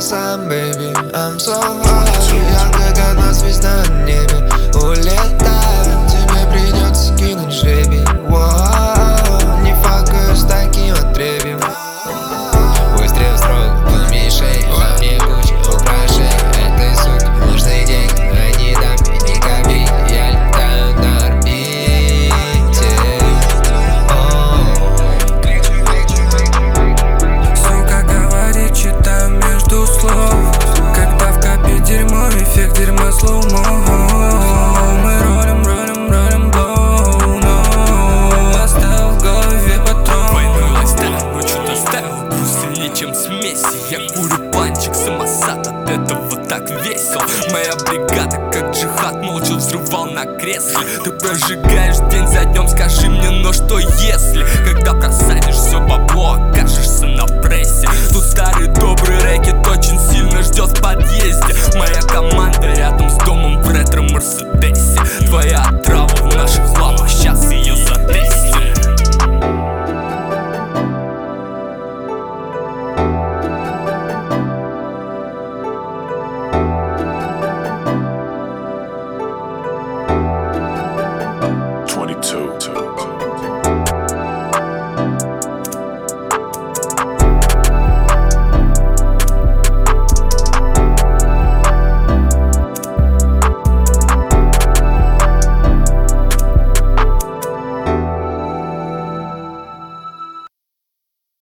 сам, baby, I'm so high. Я как одна звезда на небе улетаю. Тебе придется кинуть жребий. Не факаю с таким отребьем. Выстрел строго по моей шее, во мне куча украшений. Этой суке нужны деньги, а не дам ни копейки. Я летаю на орбите. Сука говорит, читаю между слов. Когда в капе дерьмо, эффект дерьма слоумо. Мы ролим blow, no. Оставил в голове патрон. Двойной лайфстайл, ночью доставил груз сильнее, чем смеси. Я курю панчик, самосад, от этого так весело. Моя бригада, как джихад, молча взрывал на кресле. Ты прожигаешь день за днем, скажи мне, но что если? Когда просадишь все бабло, окажешься на прессе. Тут старый